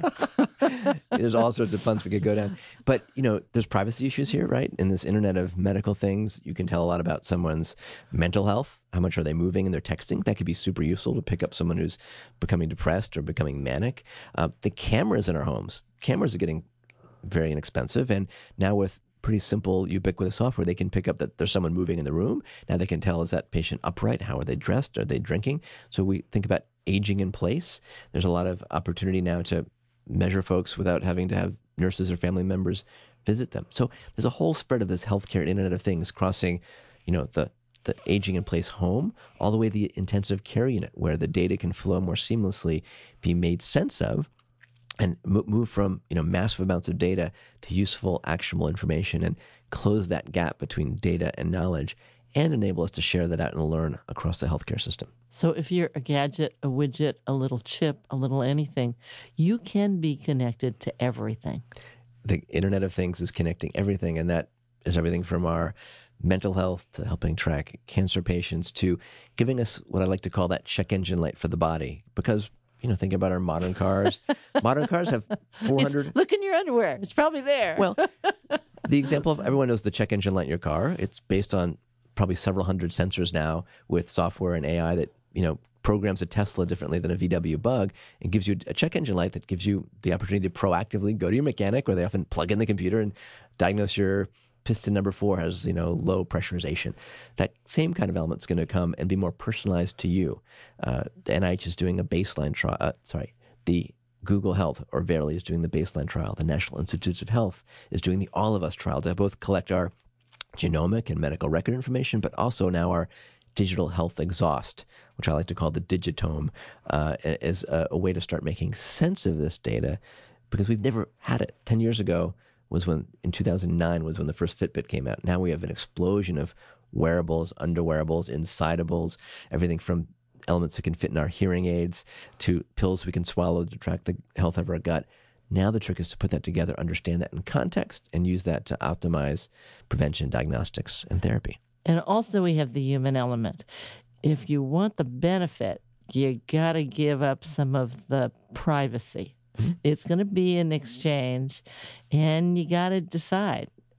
There's all sorts of funds we could go down. But, you know, there's privacy issues here, right? In this internet of medical things, you can tell a lot about someone's mental health. How much are they moving in their texting? That could be super useful to pick up someone who's becoming depressed or becoming manic. Uh, the cameras in our homes, cameras are getting very inexpensive. And now with pretty simple ubiquitous software, they can pick up that there's someone moving in the room. Now they can tell, is that patient upright? How are they dressed? Are they drinking? So we think about aging in place. There's a lot of opportunity now to measure folks without having to have nurses or family members visit them. So there's a whole spread of this healthcare Internet of Things crossing, you know, the the aging in place home, all the way to the intensive care unit where the data can flow more seamlessly, be made sense of, and move from, you know, massive amounts of data to useful, actionable information, and close that gap between data and knowledge, and enable us to share that out and learn across the healthcare system. So if you're a gadget, a widget, a little chip, a little anything, you can be connected to everything. The Internet of Things is connecting everything, and that is everything from our mental health to helping track cancer patients to giving us what I like to call that check engine light for the body. Because, you know, think about our modern cars. Modern cars have four hundred... It's, look in your underwear. It's probably there. Well, the example of everyone knows the check engine light in your car. It's based on probably several hundred sensors now with software and A I that, you know, programs a Tesla differently than a V W Bug and gives you a check engine light that gives you the opportunity to proactively go to your mechanic, where they often plug in the computer and diagnose your piston number four has, you know, low pressurization. That same kind of element is going to come and be more personalized to you. Uh, the N I H is doing a baseline trial. Uh, sorry, the Google Health, or Verily, is doing the baseline trial. The National Institutes of Health is doing the All of Us trial to both collect our genomic and medical record information, but also now our digital health exhaust, which I like to call the digitome, uh, is a, a way to start making sense of this data, because we've never had it. Ten years ago was when, in two thousand nine, was when the first Fitbit came out. Now we have an explosion of wearables, underwearables, insidables, everything from elements that can fit in our hearing aids to pills we can swallow to track the health of our gut. Now the trick is to put that together, understand that in context, and use that to optimize prevention, diagnostics, and therapy. And also we have the human element. If you want the benefit, you got to give up some of the privacy. Mm-hmm. It's going to be an exchange, and you got to decide.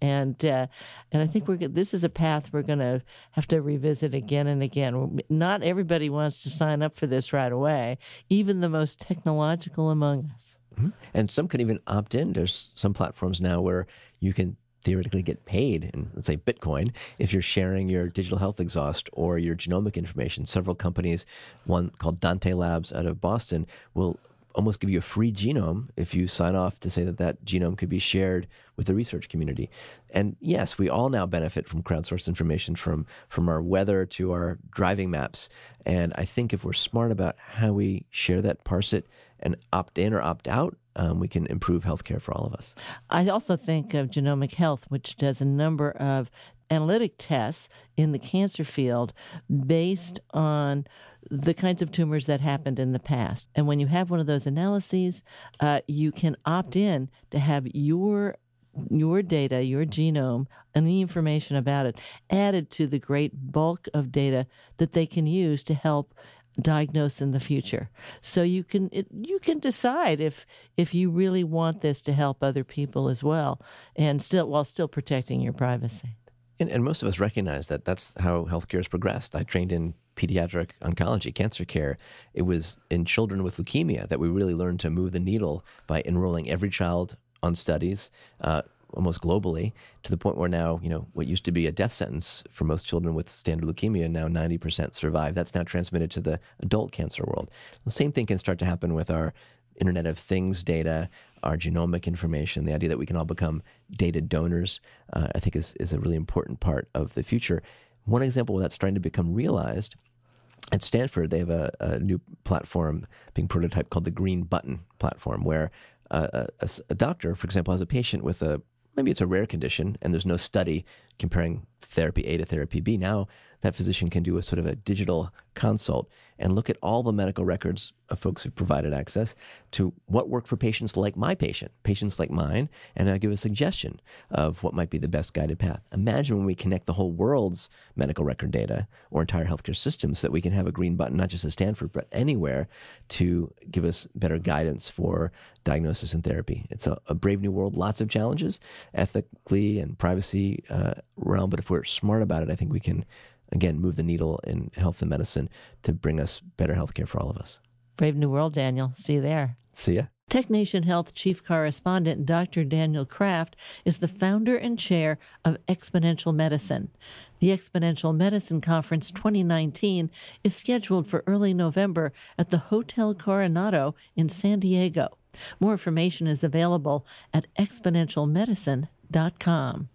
And uh, and I think we're this is a path we're going to have to revisit again and again. Not everybody wants to sign up for this right away, even the most technological among us. Mm-hmm. And some can even opt in. There's some platforms now where you can theoretically get paid in, let's say, Bitcoin, if you're sharing your digital health exhaust or your genomic information. Several companies, one called Dante Labs out of Boston, will almost give you a free genome if you sign off to say that that genome could be shared with the research community. And yes, we all now benefit from crowdsourced information, from from our weather to our driving maps. And I think if we're smart about how we share that, parse it, and opt in or opt out, um, we can improve healthcare for all of us. I also think of Genomic Health, which does a number of analytic tests in the cancer field based on the kinds of tumors that happened in the past. And when you have one of those analyses, uh, you can opt in to have your your data, your genome, and the information about it added to the great bulk of data that they can use to help diagnose in the future. So you can it, you can decide if if you really want this to help other people as well, and still while still protecting your privacy. And, and most of us recognize that that's how healthcare has progressed. I trained in pediatric oncology, cancer care. It was in children with leukemia that we really learned to move the needle by enrolling every child on studies, uh, almost globally, to the point where now, you know, what used to be a death sentence for most children with standard leukemia, now ninety percent survive. That's now transmitted to the adult cancer world. The same thing can start to happen with our Internet of Things data, our genomic information. The idea that we can all become data donors, uh, I think is, is a really important part of the future. One example where that's starting to become realized, at Stanford, they have a, a new platform being prototyped called the Green Button platform, where uh, a, a doctor, for example, has a patient with a, maybe it's a rare condition and there's no study comparing therapy A to therapy B. Now that physician can do a sort of a digital consult and look at all the medical records of folks who've provided access to what worked for patients like my patient, patients like mine, and now give a suggestion of what might be the best guided path. Imagine when we connect the whole world's medical record data or entire healthcare systems, that we can have a green button, not just at Stanford, but anywhere, to give us better guidance for diagnosis and therapy. It's a, a brave new world, lots of challenges, ethically and privacy uh, realm, but if we're smart about it, I think we can, again, move the needle in health and medicine to bring us better healthcare for all of us. Brave new world, Daniel. See you there. See ya. TechNation Health Chief Correspondent Doctor Daniel Kraft is the founder and chair of Exponential Medicine. The Exponential Medicine Conference twenty nineteen is scheduled for early November at the Hotel Coronado in San Diego. More information is available at exponential medicine dot com.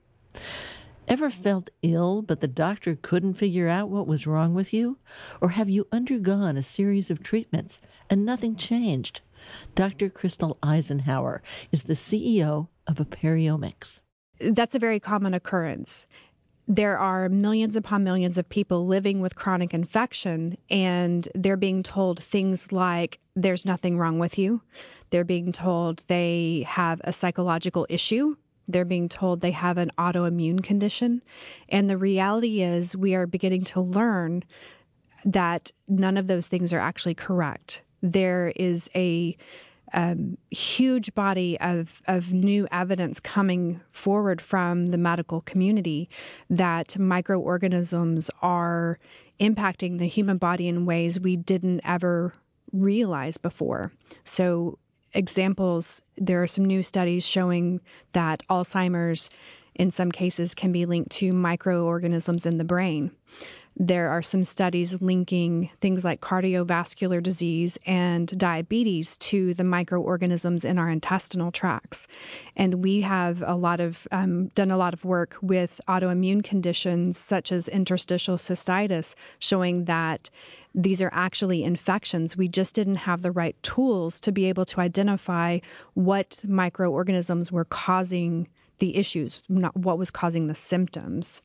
Ever felt ill, but the doctor couldn't figure out what was wrong with you? Or have you undergone a series of treatments and nothing changed? Doctor Crystal Eisenhower is the C E O of Aperiomics. That's a very common occurrence. There are millions upon millions of people living with chronic infection, and they're being told things like, there's nothing wrong with you. They're being told they have a psychological issue. They're being told they have an autoimmune condition. And the reality is we are beginning to learn that none of those things are actually correct. There is a um, huge body of, of new evidence coming forward from the medical community that microorganisms are impacting the human body in ways we didn't ever realize before. So examples, there are some new studies showing that Alzheimer's in some cases can be linked to microorganisms in the brain. There are some studies linking things like cardiovascular disease and diabetes to the microorganisms in our intestinal tracts. And we have a lot of um, done a lot of work with autoimmune conditions such as interstitial cystitis, showing that these are actually infections. We just didn't have the right tools to be able to identify what microorganisms were causing the issues, not what was causing the symptoms.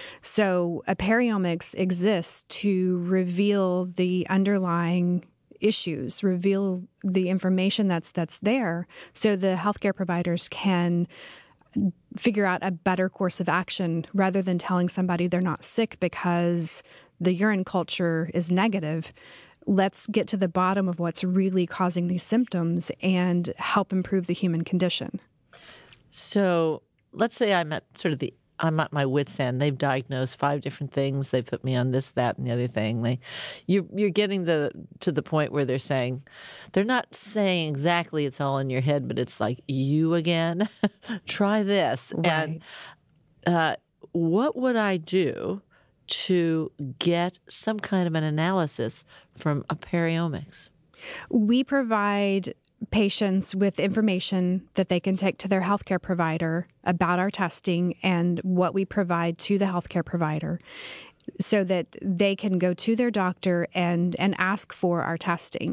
So Aperiomics exists to reveal the underlying issues, reveal the information that's that's there, so the healthcare providers can figure out a better course of action rather than telling somebody they're not sick because the urine culture is negative. Let's get to the bottom of what's really causing these symptoms and help improve the human condition. So let's say I'm at sort of the I'm at my wit's end. They've diagnosed five different things. They put me on this, that, and the other thing. They, you, you're getting the to the point where they're saying, they're not saying exactly it's all in your head, but it's like, you again? Try this. Right. And uh, what would I do to get some kind of an analysis from a periomics? We provide patients with information that they can take to their healthcare provider about our testing and what we provide to the healthcare provider so that they can go to their doctor and, and ask for our testing.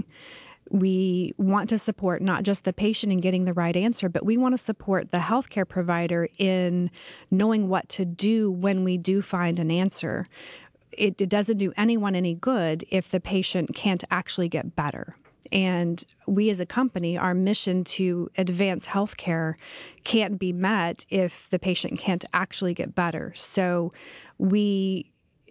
We want to support not just the patient in getting the right answer, but we want to support the healthcare provider in knowing what to do when we do find an answer. It, it doesn't do anyone any good if the patient can't actually get better. And we as a company, our mission to advance healthcare can't be met if the patient can't actually get better. So we,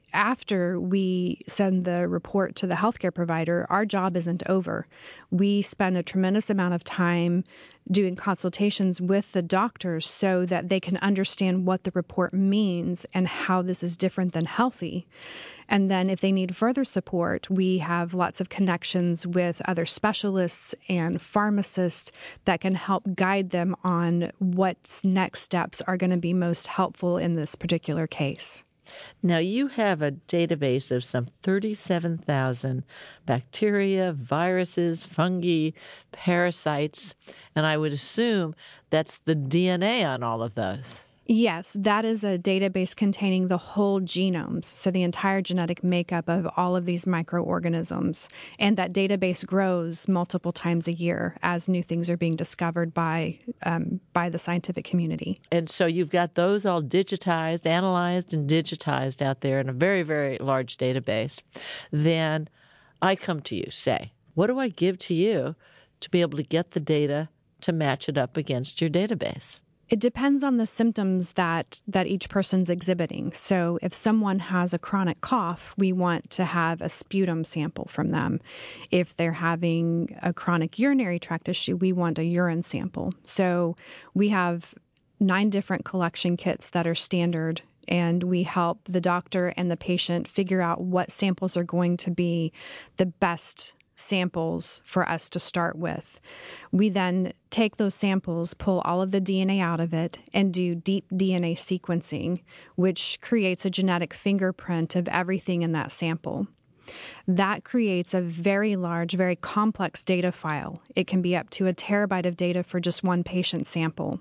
after we send the report to the healthcare provider, our job isn't over. We spend a tremendous amount of time doing consultations with the doctors so that they can understand what the report means and how this is different than healthy. And then if they need further support, we have lots of connections with other specialists and pharmacists that can help guide them on what next steps are going to be most helpful in this particular case. Now, you have a database of some thirty-seven thousand bacteria, viruses, fungi, parasites, and I would assume that's the D N A on all of those. Yes, that is a database containing the whole genomes, so the entire genetic makeup of all of these microorganisms. And that database grows multiple times a year as new things are being discovered by um, by the scientific community. And so you've got those all digitized, analyzed, and digitized out there in a very, very large database. Then I come to you, say, what do I give to you to be able to get the data to match it up against your database? It depends on the symptoms that, that each person's exhibiting. So if someone has a chronic cough, we want to have a sputum sample from them. If they're having a chronic urinary tract issue, we want a urine sample. So we have nine different collection kits that are standard, and we help the doctor and the patient figure out what samples are going to be the best samples for us to start with. We then take those samples, pull all of the D N A out of it, and do deep D N A sequencing, which creates a genetic fingerprint of everything in that sample. That creates a very large, very complex data file. It can be up to a terabyte of data for just one patient sample.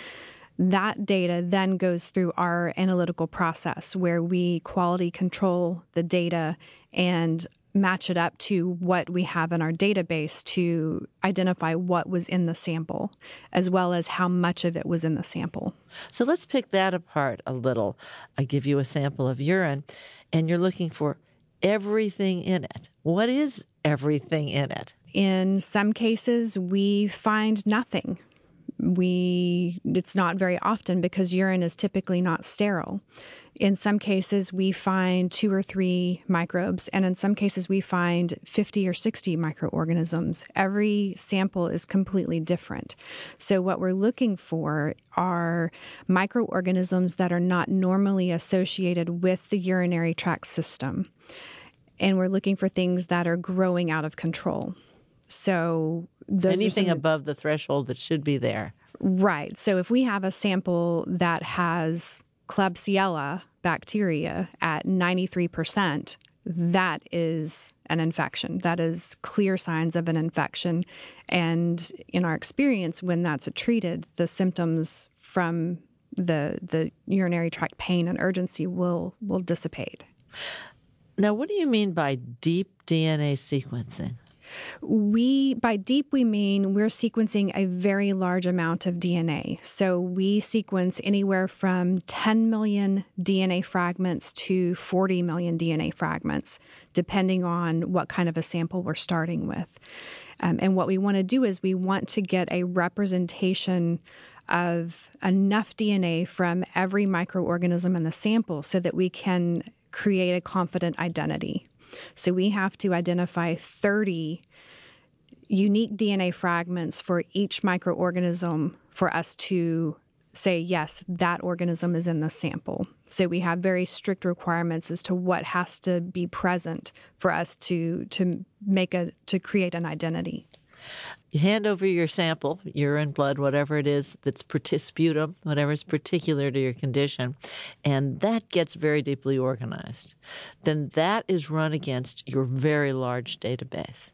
That data then goes through our analytical process where we quality control the data and match it up to what we have in our database to identify what was in the sample, as well as how much of it was in the sample. So let's pick that apart a little. I give you a sample of urine, and you're looking for everything in it. What is everything in it? In some cases, we find nothing. We it's not very often because urine is typically not sterile. In some cases, we find two or three microbes, and in some cases, we find fifty or sixty microorganisms. Every sample is completely different. So what we're looking for are microorganisms that are not normally associated with the urinary tract system. And we're looking for things that are growing out of control. So those anything are some, above the threshold that should be there. Right. So if we have a sample that has Klebsiella bacteria at ninety-three percent, that is an infection. That is clear signs of an infection. And in our experience, when that's treated, the symptoms from the the urinary tract pain and urgency will will dissipate. Now, what do you mean by deep D N A sequencing? We, by deep, we mean we're sequencing a very large amount of D N A. So we sequence anywhere from ten million D N A fragments to forty million D N A fragments, depending on what kind of a sample we're starting with. Um, and what we want to do is we want to get a representation of enough D N A from every microorganism in the sample so that we can create a confident identity. So we have to identify thirty unique D N A fragments for each microorganism for us to say, yes, that organism is in the sample. So we have very strict requirements as to what has to be present for us to to make a to create an identity. You hand over your sample, urine, blood, whatever it is that's sputum, whatever is particular to your condition, and that gets very deeply organized. Then that is run against your very large database.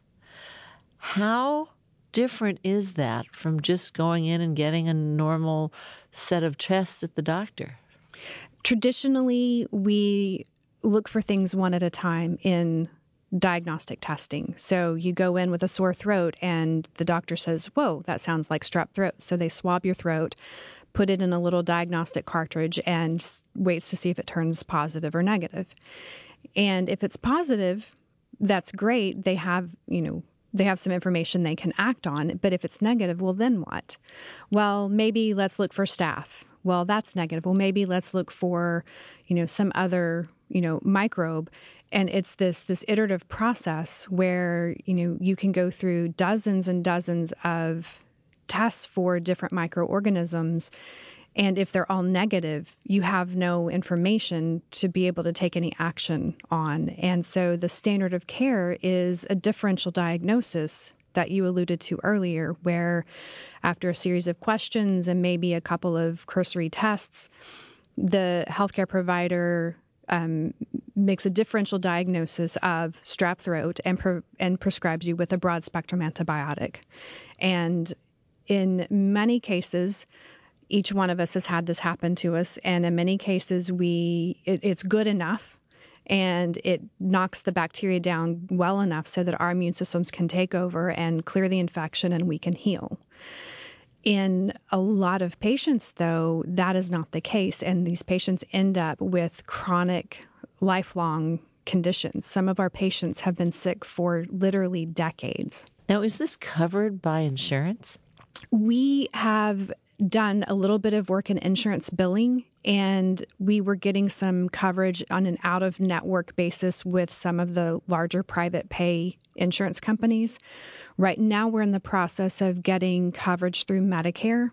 How different is that from just going in and getting a normal set of tests at the doctor? Traditionally, we look for things one at a time in diagnostic testing. So you go in with a sore throat and the doctor says, whoa, that sounds like strep throat. So they swab your throat, put it in a little diagnostic cartridge, and waits to see if it turns positive or negative. And if it's positive, that's great. They have, you know, they have some information they can act on. But if it's negative, well, then what? Well, maybe let's look for staph. Well, that's negative. Well, maybe let's look for, you know, some other, you know, microbe. And it's this this iterative process where, you know, you can go through dozens and dozens of tests for different microorganisms. And if they're all negative, you have no information to be able to take any action on. And so the standard of care is a differential diagnosis that you alluded to earlier, where after a series of questions and maybe a couple of cursory tests, the healthcare provider um, makes a differential diagnosis of strep throat and, pre- and prescribes you with a broad spectrum antibiotic. And in many cases, each one of us has had this happen to us, and in many cases, we it, it's good enough, and it knocks the bacteria down well enough so that our immune systems can take over and clear the infection, and we can heal. In a lot of patients, though, that is not the case, and these patients end up with chronic, lifelong conditions. Some of our patients have been sick for literally decades. Now, is this covered by insurance? We have done a little bit of work in insurance billing, and we were getting some coverage on an out-of-network basis with some of the larger private pay insurance companies. Right now, we're in the process of getting coverage through Medicare.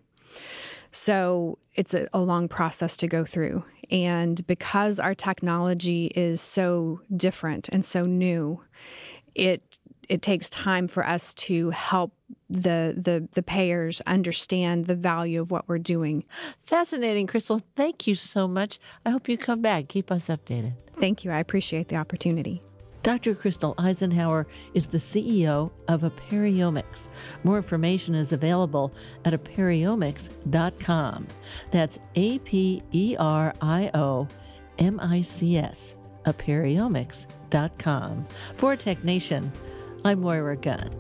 So it's a, a long process to go through. And because our technology is so different and so new, it it takes time for us to help the the the payers understand the value of what we're doing. Fascinating, Crystal. Thank you so much. I hope you come back. Keep us updated. Thank you. I appreciate the opportunity. Doctor Crystal Eisenhower is the C E O of Aperiomics. More information is available at aperiomics dot com. That's A P E R I O M I C S, aperiomics dot com. For Tech Nation, I'm Moira Gunn.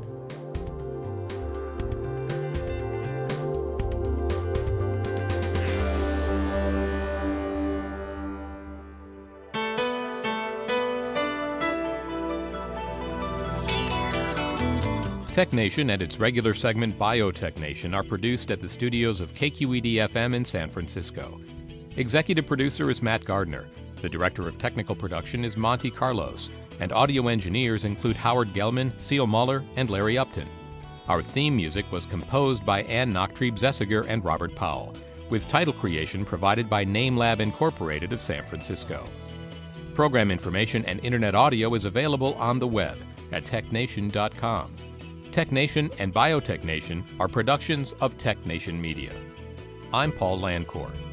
Tech Nation and its regular segment Biotech Nation are produced at the studios of K Q E D F M in San Francisco. Executive producer is Matt Gardner. The director of technical production is Monty Carlos. And audio engineers include Howard Gelman, Seal Muller, and Larry Upton. Our theme music was composed by Ann Nachtrieb-Zessiger and Robert Powell, with title creation provided by NameLab Incorporated of San Francisco. Program information and internet audio is available on the web at tech nation dot com. Tech Nation and Biotech Nation are productions of Tech Nation Media. I'm Paul Landcourt.